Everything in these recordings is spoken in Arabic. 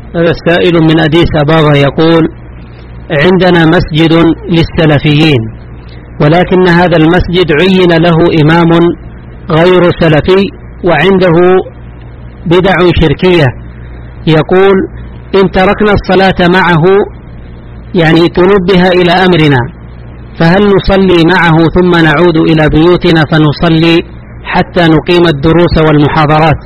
هذا السائل من أديس أبابا يقول: عندنا مسجد للسلفيين، ولكن هذا المسجد عين له إمام غير سلفي وعنده بدع شركية، يقول: إن تركنا الصلاة معه يعني تنبه إلى أمرنا، فهل نصلي معه ثم نعود إلى بيوتنا فنصلي حتى نقيم الدروس والمحاضرات؟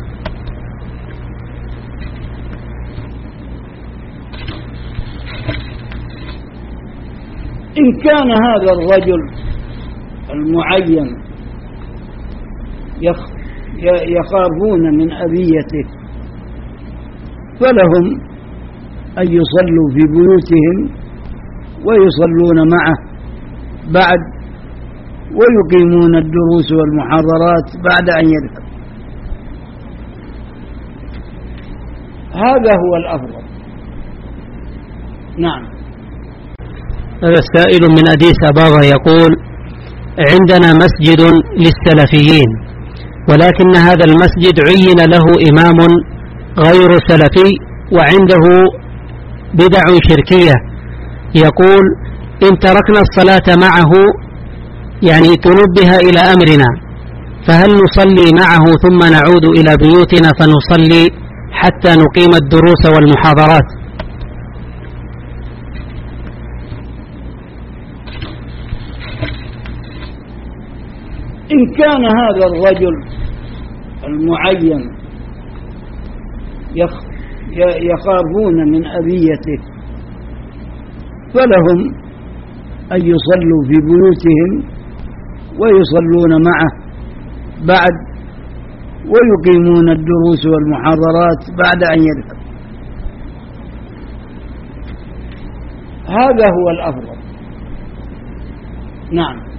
إن كان هذا الرجل المعين يخافون من أذيته فلهم أن يصلوا في بيوتهم ويصلون معه بعد، ويقيمون الدروس والمحاضرات بعد أن يذهب. هذا هو الأفضل. نعم. هذا السائل من أديس أبابا يقول: عندنا مسجد للسلفيين، ولكن هذا المسجد عين له إمام غير سلفي وعنده بدع شركية، يقول: إن تركنا الصلاة معه يعني تنبه إلى أمرنا، فهل نصلي معه ثم نعود إلى بيوتنا فنصلي حتى نقيم الدروس والمحاضرات؟ إن كان هذا الرجل المعين يخافون من أذيته فلهم أن يصلوا في بيوتهم ويصلون معه بعد، ويقيمون الدروس والمحاضرات بعد أن يذهب. هذا هو الأفضل. نعم.